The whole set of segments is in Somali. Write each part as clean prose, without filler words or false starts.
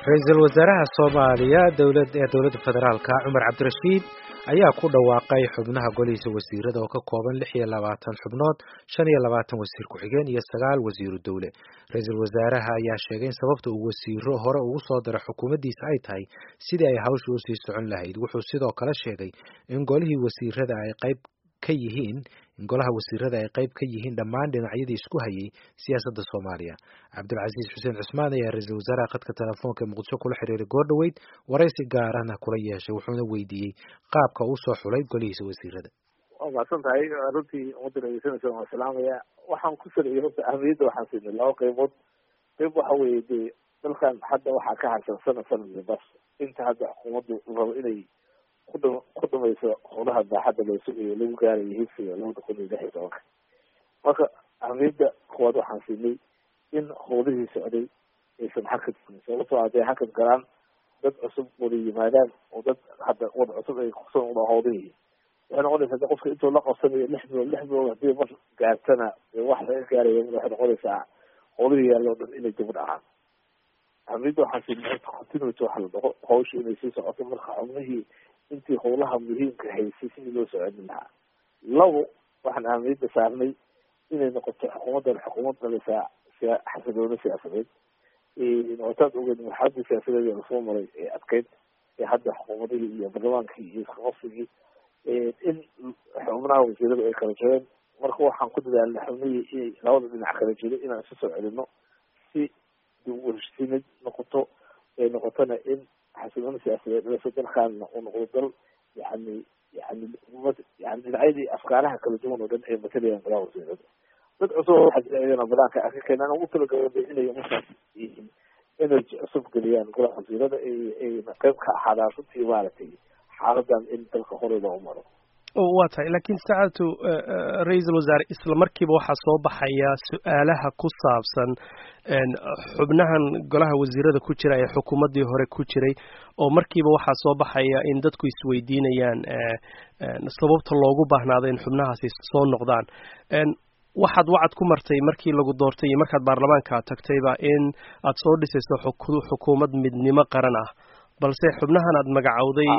Ra'iisul Wasaaraha Soomaaliya dowladda federaalka Cumar Cabdirashiid ayaa ku dhawaaqay xubnaha golihiisa wasiirada oo ka kooban 26 xubnood, 25 wasiir ku-xigeen iyo 9 wasiiru dawle. Ra'iisul Wasaaraha ayaa sheegay in sababta uu wasiiro hore ugu soo daro xukuumaddiisa ay tahay sidii ay hawshu u sii socon lahayd. Wuxuu sidoo kale sheegay in golihii wasiirada ay qayb ka yihiin dhammaan dhinacyadii isku hayay siyaasadda Soomaaliya. Cabdulcasiis Xuseen Cusmaan ayaa ra'iisul wasaaraha khadka telefoonka Muqdisho kula xiriiray goordhaweyd, waraysi gaarana kula yeeshay, wuxuuna weydiiyey qaabka uu soo xulay golihiisa wasiirada. waa mahadsantahay runtii ummadda dhegeysanaysa waan salaamaya. waxaan ku salayay horta ahmiyadda waxaan siinay 2 qaybood. qayb waxa weeye dee dalkan hadda waxaa ka harsan sanad bas inta hadda xukuumaddu rabo inay ku dhamayso howlaha baaxadda loo sugayo lagu gaarayo higsiga 2016. marka ahmiyadda koowaad waxaan siinay in howlihii socday aysan hakad sababtoo hadday hakad galaan dad cusub wada yimaadaan oo dad hadda wada cusub ay kusoo howlihii waxay noqonaysaa de qofka intuu la qabsanayo 6 bilood hadii mar gaartana wax laga gaarayo waxay noqonaysaa howlihii yaallo dhan inay dib u dhacaan. ahmiyadda waxaan siinay continuity waxa la dhaho hawsha inay sii socoto marka xubnihii intii howlaha muhiimka haysay sidii loo socodin lahaa. 2 waxaan ahmiyadda saarnay inay noqoto xukuumad dhalisaa xasilooni siyaasadeed. nootaad ogeed marxaladii siyaasadeed ee lasoo maray ee adkeyd ee hadda xukuumadihii iyo baarlamaankii iyo isqabsigii in xubnaha wasiirada ay kala jireen. marka waxaan ku dadaalnay xubnihii inay labada dhinac kala jiray inaan isu soo celino si dib u heshiinad noqotona in xasilooni siyaasadeed dhaliso dalkaana uu noqdo dal yani dhinacyadii afkaaraha kala duwan oo dhan ay matalayaan golaha wasiirada. dad cusub waxaa jira iyagana banaanka ka keenaan ugu talagala inay markaas yihiin energy cusub geliyaan golaha wasiirada ayna qayb ka ahaadaan runtii maaragtay xaaladan in dalka hore loo maro. waa tahay laakiin saacadtu ra-iisul wasaare isla markiiba waxaa soo baxaya su-aalaha ku saabsan xubnahan golaha wasiirada ku jira ee xukuumaddii hore ku jiray oo markiiba waxaa soo baxaya in dadku isweydiinayaan sababta loogu baahnaaday in xubnahaasi soo noqdaan. waxaad wacad ku martay markii lagu doortay iyo markaad baarlamaanka tagtayba in aad soo dhisayso xukuumad midnimo qaran ah, balse xubnahan aad magacowday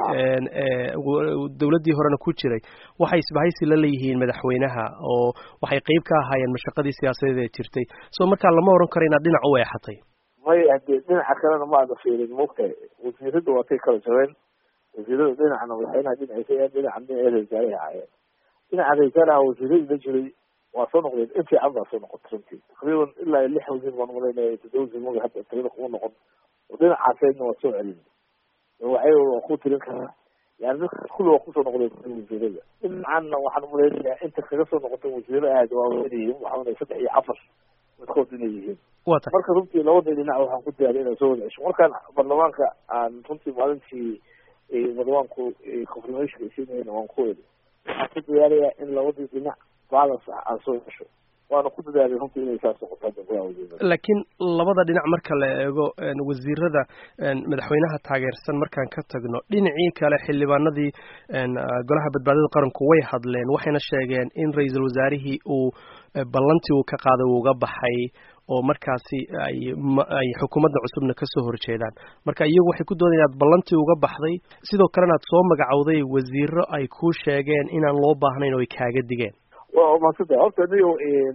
dowladdii horena ku jiray waxay isbahaysi la leeyihiin madaxweynaha oo waxay qayb ka ahaayeen mashaqadii siyaasadeed ee jirtay. soo markaa lama oran karo inaad dhinac u eexatay. maya hadee dhinaca kalena ma ada fiirin moogtahay wasiirada waatay kala jabeen. wasiirada dhinacna madaxweynaha dhinaciisa dhinaca ra-iisul ahaayeen. dhinaca ra-isul wasaaraha wasiiradii la jiray waa soo noqdeen in fiican baa soo noqotay runtii taqriiban ilaa 6 wasiir baan malaynaya 7 wasiir maga hadda tirada kuma noqon oo dhinacaasayna waa soo celin waxay ku tirin karaa yani dadka kulli waa kusoo noqdeen wasiirada. dhinacanna waxaan malaynayaa inta kaga soo noqotay wasiiro aad waa weynayeen waxaana 3 iyo 4 midkood inay yihiin. marka runtii labada dhinac waxaan ku diyaariyay inay soo wada cesho. markaan baarlamaanka aan runtii maalintii baarlamaanku confirmation ay siinayeen waan ku weli waxaan ku diyaariyaa in labadii dhinac balance aan soo cesho waana ku dadaalay runtii inay saas noqoto golaha wasiirada. laakiin labada dhinac marka la eego wasiirada madaxweynaha taageersan markaan ka tagno dhinacii kale xildhibaanadii golaha badbaadada qaranku way hadleen waxayna sheegeen in ra-iisul wasaarihii uu ballantii uu ka qaaday uga baxay oo markaasi ay xukuumadda cusubna kasoo horjeedaan. marka iyagu waxay ku doodayaan inaad ballantii uga baxday sidoo kalena aad soo magacowday wasiiro ay ku sheegeen inaan loo baahnayn oo ay kaaga digeen. waa maasanta horta anigo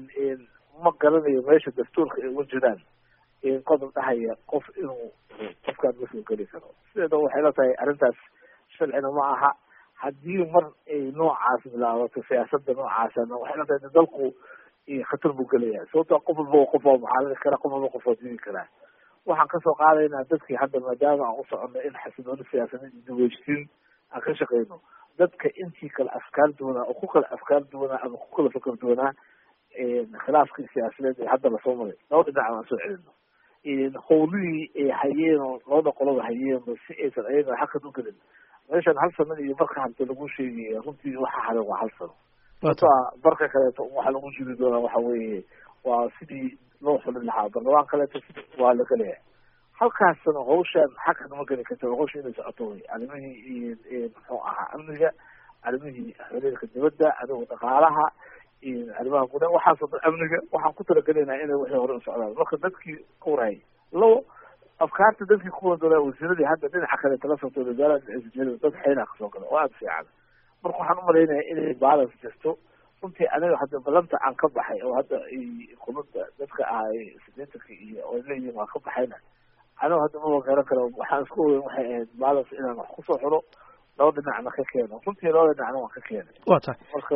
ma garanayo meesha dastuurka ay uga jiraan qodob dhahaya qof inuu qofkaan ma soo geli karo. sideeda waxay la tahay arrintaas sharcina ma aha. haddii mar ay noocaas bilaabato siyaasada noocaasana waxay la tahay dalku khatar buu gelayaa sababto qof walba qof waa mucaaradin kara qof walba qof waa dini karaa. waxaan kasoo qaadaynaa dadkii hadda maadaama aan u socono in xasilooni siyaasadeed iyo daweysiin aan ka shaqeyno dadka intii kala afkaar duwanaa oo ku kala afkaar duwanaa ama ku kala fakar duwanaa khilaafkii siyaasadeed ee hadda lasoo maray laba dhinac aan soo celino howlihii ay hayeen oo labada qoloba hayeen si aysan ayaga hakad u gelin. meeshan 1 sano iyo barka hadda lagu sheegaya runtii waxa haray waa 1 sano. barka kaleeto waxa lagu jiri doonaa waxa weeye waa sidii loo xulin lahaa baarlamaan kaleeto waa la galeeya. halkaasna hawshan hakad ma geli karto hawsha inay socoto way arrimihii muxuu ahaa amniga arrimihii xiriirka dibadda adiga dhaqaalaha arrimaha gudaha waxaasoo dhan amniga waxaan ku talagelaynaa inay wixii hore u socdaan. marka dadkii ka warayay labo afkaarta dadkii kuwa doola wasiiradii hadda dhinaca kale tala soo dooda wasaarada dad xeynaa kasoo gala oo aada fiican marka waxaan umalaynaya inay balance jirto runtii aniga hadda balanta aan ka baxay oo hadda kulada dadka ahay sideetanka iyo oo leeyihin waa ka baxayna aniga hadda maba garan karo waxaan isku ogeyn waxay ahayd balance inaan wax kusoo xiro laba dhinacna ka keeno runtii laba dhinacna waan ka keenay waa tahay marka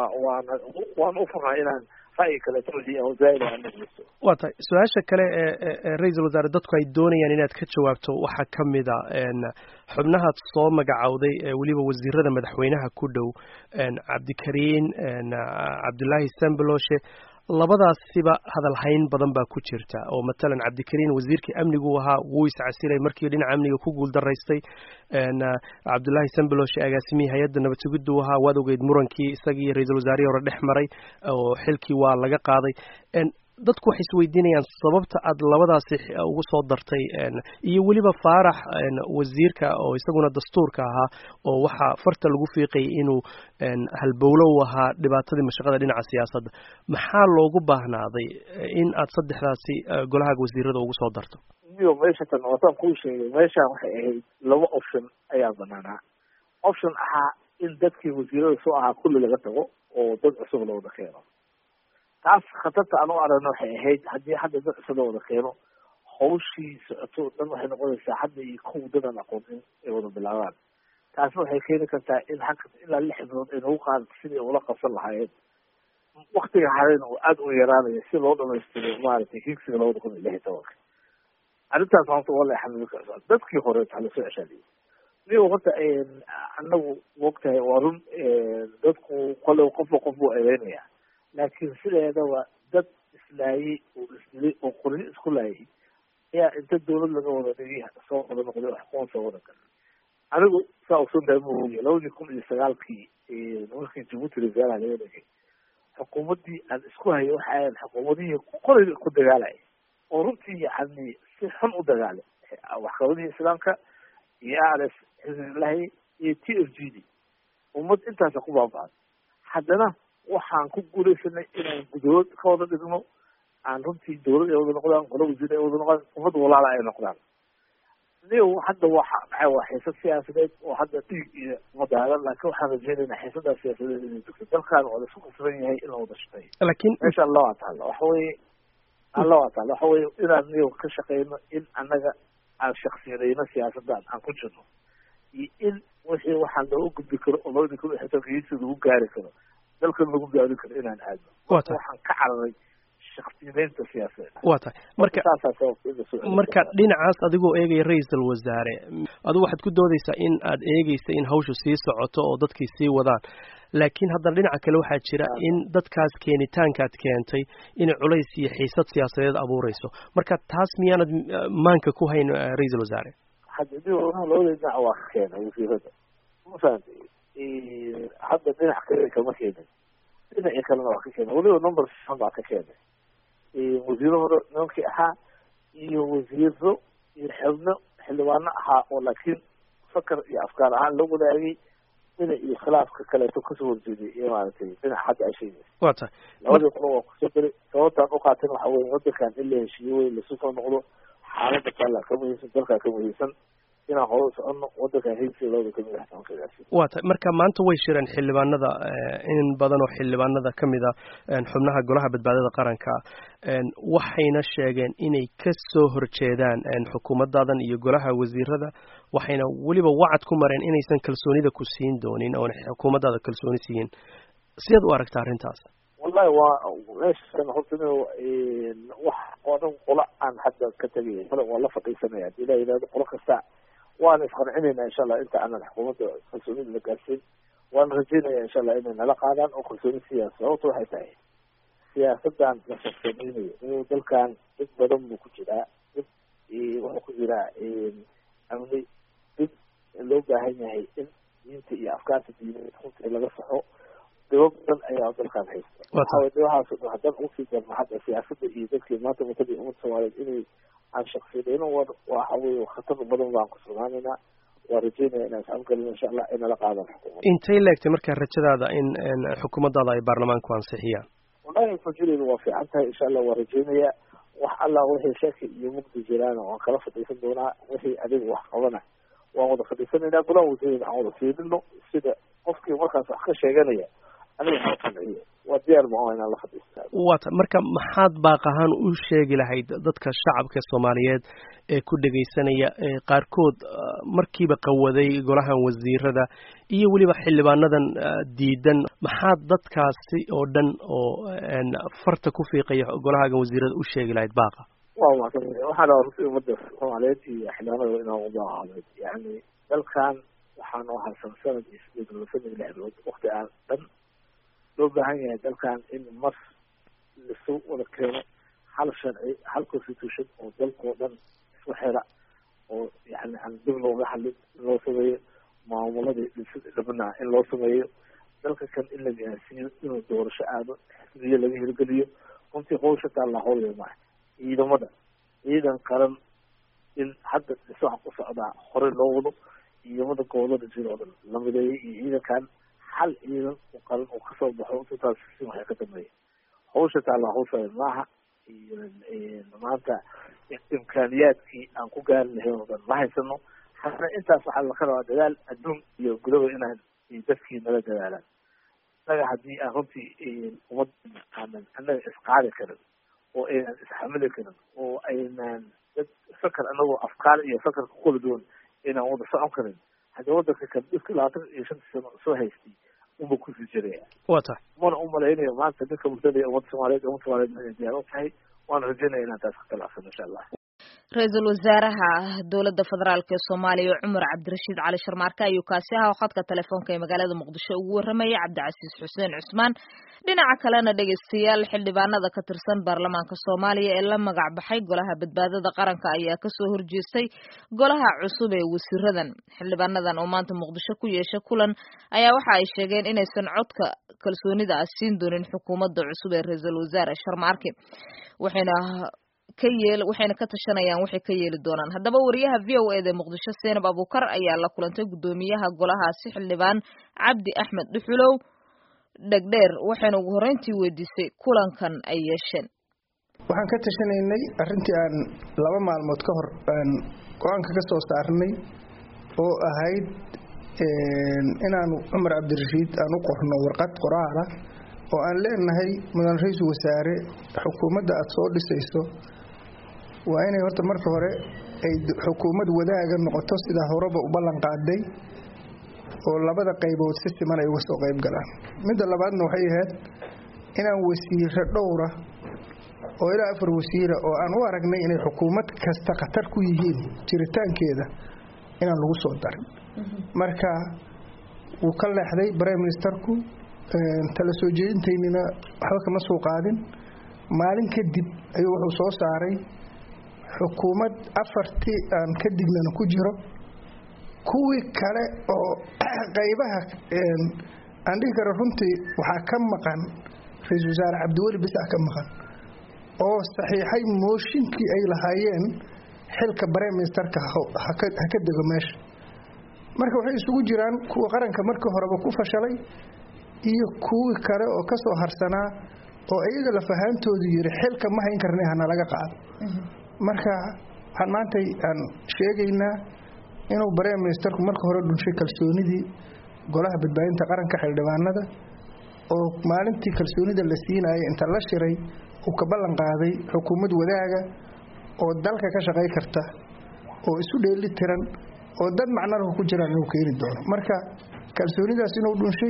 waan ufurnaa inaan ra'yi kale tawxiid oo zaid aan dhegeysto waa tahay su-aasha kale ee ra-iisul wasaare dadku ay doonayaan inaad ka jawaabto waxaa ka mid a xubnahaad soo magacowday weliba wasiirada madaxweynaha ku dhow cabdikariin cabdullaahi sambaloshe labadaasiba hadalhayn badan baa ku jirta oo matalan cabdikariin wasiirkii amnigu ahaa wuu iscasilay markii dhinaca amniga ku guuldaraystay cabdullaahi sambaloshe agaasimihii hay-adda nabad sugiddu ahaa waad ogeyd murankii isagii ra-iisul wasaarihii hore dhex maray oo xilkii waa laga qaaday dadku waxay isweydiinayaan sababta aad labadaasi ugu soo dartay iyo weliba faarax wasiirka oo isaguna dastuurka ahaa oo waxaa farta lagu fiiqayay inuu halbowlo u ahaa dhibaatadii mashaqada dhinaca siyaasadda maxaa loogu baahnaaday in aad saddexdaasi golahaaga wasiirada ugu soo darto iyo meeshatan wataan kuu sheegay meeshaan waxay ahayd laba option ayaa banaanaa option ahaa in dadkii wasiirada soo ahaa kulli laga tago oo dad cusub la wada keeno taas khatarta aan u aragno waxay ahayd haddii hadda dad cusub la wada keeno hawshii socoto dhan waxay noqonaysaa hadda iyo kow dadan aqoonin ay wada bilaabaan taasna waxay keeni kartaa in ilaa 6 bilood ay nagu qaadato sidii ula qabsan lahaayeen waktiga harayna uu aada u yaraanaya si loo dhamaystiro maaragtay higsiga 2016 arrintaas maanta waa la xamili kartaa dadkii hore waxaa lasoo ceshaadiyey niyo horta anagu mogtahay waa run dadku kole qofba qof buu eedeynaya laakiin sideedaba dad islaayay oo isdilay oo qoryo isku laayay ayaa inta dawlad laga wada dhigay soo wada noqday wax qoon soo wada galay anigu saa ogsoontahay mooye 2019 markii Djibouti regaalaha laga dhigay xukuumaddii aan isku hayo waxa ay xukuumadihii qoriga ku dagaalay oo runtii yacni si xun u dagaalay waxqabadii islaamka iyo ALS xisbillahi iyo TFGD ummad intaas ku baaba'ay haddana waxaan ku guuleysanay inaan gudood ka wada dhigno aan runtii dawlad ay wada noqdaan qolo wasiir ay wada noqdaan ummad walaala ay noqdaan niyo hadda waxa waa xiisad siyaasadeed oo hadda dhiig iyo madaalan laakiin waxaan rajeynaynaa xiisadaas siyaasadeed inay dugto dalkan waa laisku kasban yahay in la wada shaqeeyo laakiin meesha alla waa taalla waxa weeye inaan niyo ka shaqeyno in annaga aan shaksiyadayno siyaasaddan aan ku jirno iyo in wixii waxaan looga gudbi karo oo loo dhigi karo xitaa lagu gaari karo dalkan lagu gaari karo inaan aadno waxaan ka cararay shakhsiyadeynta siyaasadeed waa tahay marka dhinacaas adigoo eegaya ra-iisul wasaare adigu waxaad ku doodaysaa in aad eegaysa in hawshu sii socoto oo dadkii sii wadaan laakiin haddana dhinaca kale waxaa jira in dadkaas keenitaankaad keentay inay culays iyo xiisad siyaasadeed abuureyso marka taas miyaanad maanka ku hayn ra-iisul wasaare hadda labada dhinac waa ka keena wasiirada mafahantay hadda dhinac kale kama keenin dhinacii kalena waa ka keena weliba number 5 baa ka keenay wasiiro hore nimankii ahaa iyo wasiiro iyo xubno xildhibaano ahaa oo laakiin fakar iyo afkaar ahaan loo wadaagay dhinac iyo khilaafka kaleeto kasoo horjeeday iyo maaragtay dhinac hadda ay sheegaysa waa tahay labadii qolo waa kusoo diray sababtaan u qaateen waxa weeye wadankan in la heshiiyo wey lasu soo noqdo xaaladda kala ka muhiimsan dalkaa ka muhiimsan inaan hore soconno wadankan heysi labada kamid ah tanqiyasi waa tahay marka maanta way shireen xildhibaanada in badan oo xildhibaanada kamid a xubnaha golaha badbaadada qaranka waxayna sheegeen inay ka soo horjeedaan xukuumadaadan iyo golaha wasiirada waxayna weliba wacad ku mareen inaysan kalsoonida ku siin doonin oon xukuumadaada kalsooni siiyin sidaad u aragtaa arrintaas wallahi waa meeshan horta wax oo dhan qola aan hadda ka tegay kale waa la fadhiisanaya hadii la yidhahdo qolo kasta waana isqancinayna insha allah inta aanan xukuumadda kalsoonida la gaarsiin waana rajeynaya insha allah inay nala qaadaan oo kalsooni siiyaan sababta waxay tahay siyaasadan la shaqeynaynayo inuu dalkan dad badan buu ku jiraa dad wuxuu ku jiraa amni dad loo baahan yahay in diinta iyo afkaarta diineed runtii laga saxo dibab badan ayaa dalkan haysta waxaway dibahaas dhan haddaan usii darno hadda siyaasadda iyo dadkii maanta matadii ummadda soomaaliyeed inay aan shaksiyadeyno waxa weeye khatar badan baan ku sugnaanaynaa waa rajeynaya inaan iscalgalin insha allah inala qaadan xukuumadda intay leegtay markaa rajadaada in xukuumaddaada ay baarlamaanku ansixiyaan wallahi rajadeedu waa fiican tahay insha allah waa rajeynaya wax allah wixii shaki iyo mugdi jiraan waan kala fadhiisan doonaa wixii adiga wax qabana waan wada fadhiisanaynaa golaha wasiirada aan wada fiirino sida qofkii markaas wax ka sheeganaya aniga waxaan qanciyo waa diyaar ma inaan la fadhiistaa waata marka maxaad baaq ahaan u sheegi lahayd dadka shacabka Soomaaliyeed ee ku dhageysanaya qaarkood markiiba qawaday golahan wasiirada iyo waliba xildhibaanadan diidan maxaad dadkaasi oo dhan oo farta ku fiiqaya golaha wasiirada u sheegi lahayd baaqa waxaan rabaa runtii ummadda Soomaaliyeed iyo xildhibaanada inaan u baaqo yani dalkan waxaan u harsan sanad iyo sanad waqti aan dhan loo baahan yahay dalkan in mar lasoo wada keeno hal sharci hal constitution oo dalkoo dhan isku xira oo yani aan dib looga hadlin loo sameeyo maamuladii dhabnaa in loo sameeyo dalka kan in la gaarsiiyo inuu doorasho aado xisbiyo laga hirgeliyo runtii hawsha taa la howlaya maaha ciidamada ciidan qaran in hadda dhismaha ku socdaa hore loo wado ciidamada gobolada jira oo dhan la mideeyay iyo ciidankan hal ciidan oo qaran oo kasoo baxo intaas si waxay ka dambeeya hawsha taa la hawshayo maaha maanta imkaaniyaadkii aan ku gaari lahayn oo dhan ma haysano haddana intaas waxaa laka rabaa dadaal adduun iyo gudaba inaan dadkii nala dadaalaan innaga haddii aan runtii ummad aanan annaga isqaadi karin oo aynan isxamili karin oo aynan dad fakar anagoo afkaar iyo fakar ku kala duwan inaan wada socon karin haddii wadanka kan dhibka 25 sano soo haystay uma kusii jiraya wata mana u malaynayo maanta dadka bulshada ee ummadda Soomaaliyeed inay diyaar u tahay waan rajaynayaa inaan taas ka talaafsano insha Allah ra-iisul wasaaraha dowladda federaalk ee Soomaaliya Cumar Cabdirashiid Cali Sharmaarke ayuu kaasi ahaa khadka telefoonka ee magaalada Muqdisho ugu warramay Cabdicasiis Xuseen Cusmaan dhinaca kalena dhageystayaal xildhibaanada ka tirsan baarlamaanka Soomaaliya ee la magac baxay golaha badbaadada qaranka ayaa ka soo horjeestay golaha cusub ee wasiiradan xildhibaanadan oo maanta Muqdisho ku yeeshay kulan ayaa waxa ay sheegeen inaysan codka kalsoonida siin doonin xukuumadda cusub ee ra-iisul wasaare Sharmaarke waxayna ka tashanayaan waxay ka yeeli doonaan haddaba wariyaha VOA ee Muqdisho Seenab Abuukar ayaa la kulantay gudoomiyaha golahaasi xildhibaan Cabdi Axmed Dhuxulow dhagdheer waxayna ugu horeyntii weydiisay kulankan ay yeesheen waxaan ka tashanaynay arrintii aan 2 maalmood ka hor go'aanka ka soo saarnay oo ahayd inaan Cumar Cabdirashiid aan u qorno warqad qoraal ah oo aan leenahay mudan ra'iisul wasaare xukuumadda aad soo dhisayso waa inay horta marka hore ay xukuumad wadaaga noqoto sida horeba u ballan qaaday oo labada qaybood si siman ay uga soo qayb galaan midda labaadna waxay ahayd inaan wasiiro dhowra oo ilaa 4 wasiira oo aan u aragnay inay xukuumad kasta khatar ku yihiin jiritaankeeda inaan lagu soo darin marka uu ka leexday prime ministerku tala soo jeedinteynina waxba kama soo qaadin maalin kadib ayuu wuxuu soo saaray xukuumad 4 aan ka dignana ku jiro kuwii kale oo qaybaha aan dhihi karo runtii waxaa ka maqan ra-iisul wasaare Cabdiweli bisa ka maqan oo saxiixay mooshinkii ay lahaayeen xilka prime ministerka ha ka dego meesha marka waxay isugu jiraan kuwa qaranka markii horeba ku fashalay iyo kuwii kale oo ka soo harsanaa oo iyaga la fahaantoodu yiri xilka ma hayn karnay hana laga qaado marka waxaan maanta aan sheegaynaa inuu prime ministerku marka hore dhunshay kalsoonidii golaha badbaadinta qaranka xildhibaanada oo maalintii kalsoonida la siinayay inta la shiray uu ka ballan qaaday xukuumad wadaaga oo dalka ka shaqay karta oo isu dheeli tiran oo dad macno leh ku jiraan inuu keeni doono marka kalsoonidaas inuu dhunshay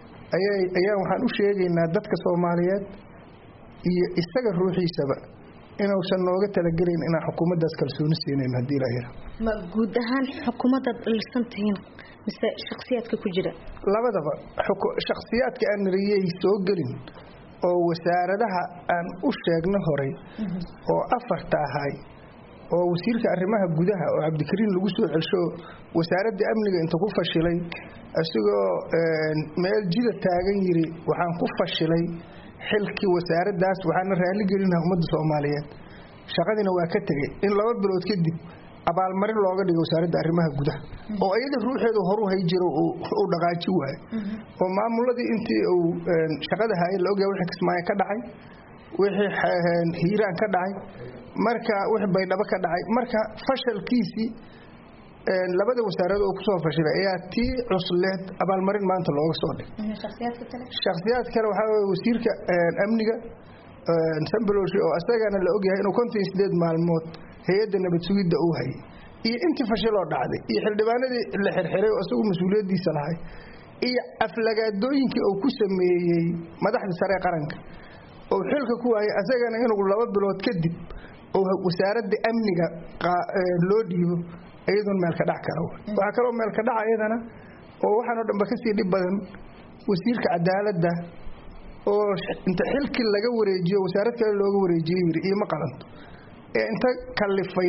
ayaa waxaan u sheegaynaa dadka Soomaaliyeed iyo isaga ruuxiisaba inuusan nooga talagelin inaan xukuumaddaas kalsooni siinayno haddii la yiraahdo ma guud ahaan xukuumadda dhalisantihiin mise shakhsiyaadka ku jira labadaba shakhsiyaadka aan niriyay soo gelin oo wasaaradaha aan u sheegno horay oo 4 ahay oo wasiirka arrimaha gudaha oo Cabdikariin lagu soo celsho wasaaradda amniga inta ku fashilay asagoo meel jida taagan yiri waxaan ku fashilay xilkii wasaaraddaas waxaan raali gelinahay ummadda Soomaaliyeed shaqadina waa ka tagay in 2 bilood kadib abaalmarin looga dhigo wasaaradda arrimaha gudaha oo iyada ruuxeedu horu hay jiro oo dhaqaaji waay oo maamuladii intii uu shaqada hayay la ogaa wixii kismaayo ka dhacay wixii hiiraan ka dhacay marka wixii baydhabo ka dhacay marka fashalkiisii labada wasaaradood oo kusoo fashilay ayaa tii cusleed abaalmarin maanta looga soo dhigay shakhsiyaad kale waxaa weeye wasiirka amniga Sambaloshi oo asagana la ogyahay inuu 58 maalmood hay'adda nabad sugidda uu hayay iyo intii fashil oo dhacday iyo xildhibaanadii la xirxiray oo asagu mas'uuliyadiisa lahay iyo aflagaadooyinkii uu ku sameeyay madaxda sare qaranka oo xilka ku waayay asagana inuu 2 bilood kadib oo wasaaradda amniga loo dhiibo ayadoo meel ka dhac karo waxa kale oo meel ka dhac ayadana oo waxaan dhanba ka sii dhib badan wasiirka cadaaladda oo inta xilkii laga wareejiyo wasaarad kale looga wareejiyay iyo ma qalanto ee inta kalifay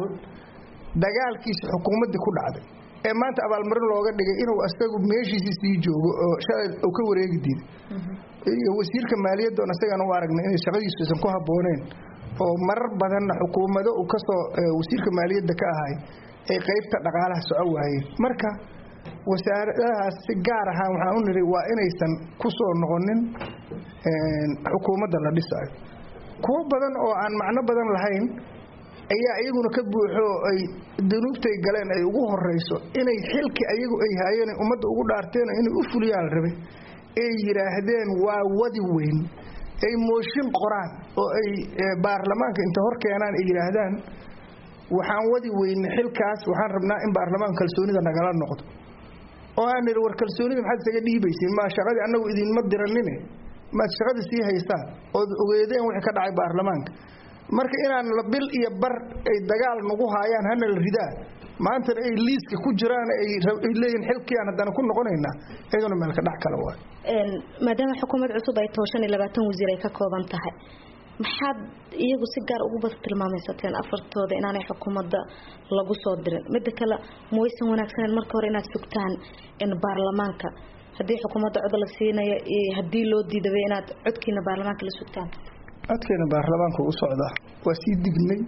dagaalkiisa xukuumadda ku dhacday ee maanta abaalmarin looga dhigay inuu asagu meeshiisa sii joogo oo shalay uu ka wareegi diiday iyo wasiirka maaliyadda oo asagana u aragnay inay shaqadiisu aysan ku habooneen oo marar badan xukuumadda uu ka soo wasiirka maaliyadda ka ahay ay qaybta dhaqaalaha soo waayeen marka wasaaradahaas si gaar ah waxaan u niri waa inaysan ku soo noqonin xukuumadda la dhisayo kuwa badan oo aan macno badan lahayn ayaa iyaguna ka buuxo ay dunuubtay galeen ay ugu horeyso inay xilki ayagu ay haayeen ummadda ugu dhaarteen inay u fuliyaan rabay ay yiraahdeen waa wadi weyn ay mooshin qoraan oo ay baarlamaanka inta hor keenaan ay yiraahdaan waxaan wadi weyn xilkaas waxaan rabnaa in baarlamaanka kalsoonida nagala noqdo oo aan war kalsoonida maxaad isaga dhiibaysay ma shaqadii anagu idin ma diranine ma shaqada sii haystaan oo ogeedeen wixii ka dhacay baarlamaanka marka inaan la bil iyo bar ay dagaal nagu haayaan hana la ridaa maanta ay liiska ku jiraan ay leeyihiin xilkii aan hadana ku noqonaynaa ayaduna meel ka dhac kale waa maadaama xukuumad cusub ay 25 wasiir ay ka kooban tahay maxaad iyagu si gaar ugu bad tilmaamaysateen afartooda inaanay xukuumadda lagu soo dirin mid kale mooysan wanaagsan marka hore inaad sugtaan in baarlamaanka haddii xukuumadda cod la siinayo iyo haddii loo diiday inaad codkiina baarlamaanka la sugtaan codkiina baarlamaanka u socda waa sii dignay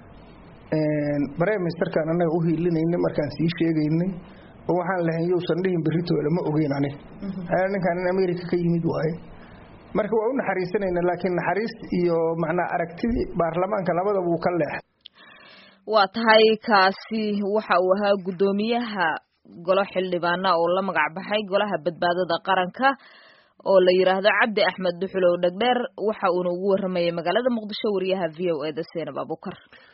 barnaamijkan anaga u hiilinayna markaan sii sheegaynay oo waxaan lahayn yowsan dhihin berritooda ma ogeyn aniga ninkan in America ka yimid waaye marka waa u naxariisanayna laakiin naxariis iyo macna aragtidii baarlamaanka labadaba uu ka leex waa tahay kaasi waxa uu ahaa gudoomiyaha golo xildhibaana oo la magac baxay golaha badbaadada qaranka oo la yiraahdo Cabdi Axmed Duxulow Dhagdheer waxa uu ugu waramayay magaalada Muqdisho wariyaha VOA da Seenab Abukar